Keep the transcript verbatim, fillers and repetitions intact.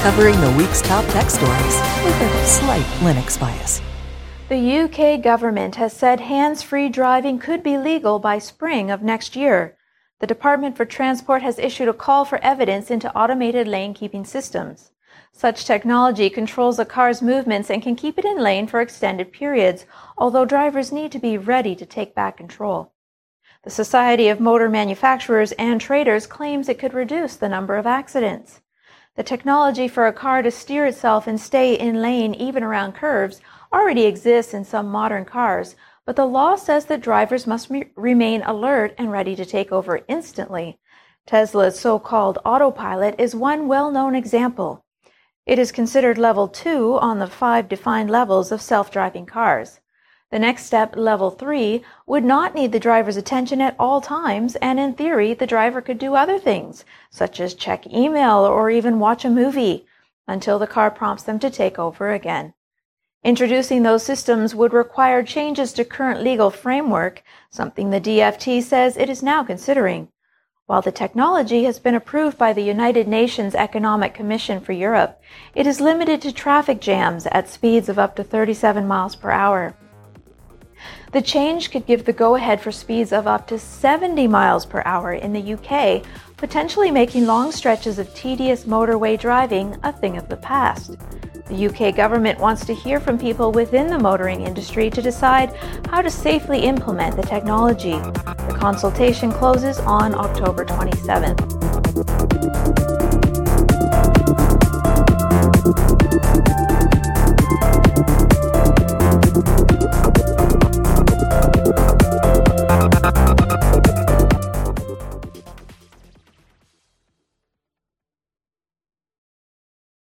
covering the week's top tech stories with a slight Linux bias. The U K government has said hands-free driving could be legal by spring of next year. The Department for Transport has issued a call for evidence into automated lane-keeping systems. Such technology controls a car's movements and can keep it in lane for extended periods, although drivers need to be ready to take back control. The Society of Motor Manufacturers and Traders claims it could reduce the number of accidents. The technology for a car to steer itself and stay in lane even around curves already exists in some modern cars, but the law says that drivers must re- remain alert and ready to take over instantly. Tesla's so-called autopilot is one well-known example. It is considered level two on the five defined levels of self-driving cars. The next step, level three, would not need the driver's attention at all times, and in theory, the driver could do other things, such as check email or even watch a movie, until the car prompts them to take over again. Introducing those systems would require changes to current legal framework, something the D F T says it is now considering. While the technology has been approved by the United Nations Economic Commission for Europe, it is limited to traffic jams at speeds of up to thirty-seven miles per hour. The change could give the go-ahead for speeds of up to seventy miles per hour in the U K, potentially making long stretches of tedious motorway driving a thing of the past. The U K government wants to hear from people within the motoring industry to decide how to safely implement the technology. The consultation closes on October twenty-seventh.